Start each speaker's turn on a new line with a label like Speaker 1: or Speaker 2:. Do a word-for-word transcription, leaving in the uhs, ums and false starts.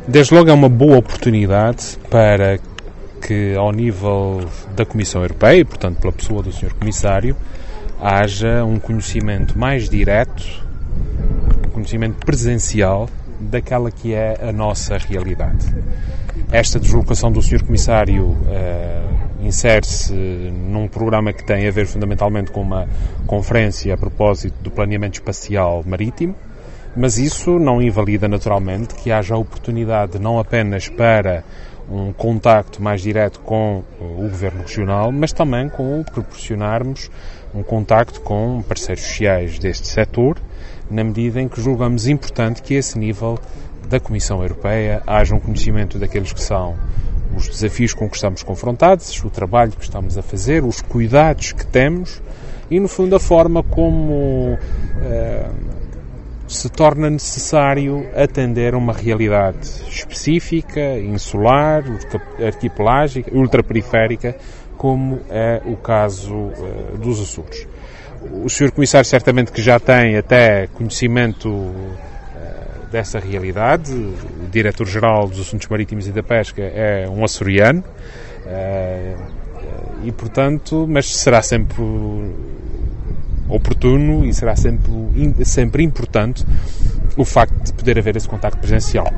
Speaker 1: Desde logo é uma boa oportunidade para que, ao nível da Comissão Europeia, e portanto pela pessoa do senhor Comissário, haja um conhecimento mais direto, um conhecimento presencial daquela que é a nossa realidade. Esta deslocação do senhor Comissário uh, insere-se num programa que tem a ver fundamentalmente com uma conferência a propósito do planeamento espacial marítimo, mas isso não invalida naturalmente que haja a oportunidade não apenas para um contacto mais direto com o Governo Regional, mas também com proporcionarmos um contacto com parceiros sociais deste setor, na medida em que julgamos importante que a esse nível da Comissão Europeia haja um conhecimento daqueles que são os desafios com que estamos confrontados, o trabalho que estamos a fazer, os cuidados que temos e, no fundo, a forma como uh, se torna necessário atender a uma realidade específica, insular, arquipelágica, ultraperiférica, como é o caso uh, dos Açores. O senhor Comissário certamente que já tem até conhecimento uh, dessa realidade. O Diretor-Geral dos Assuntos Marítimos e da Pesca é um açoriano uh, e, portanto, mas será sempre oportuno e será sempre, sempre importante o facto de poder haver esse contacto presencial.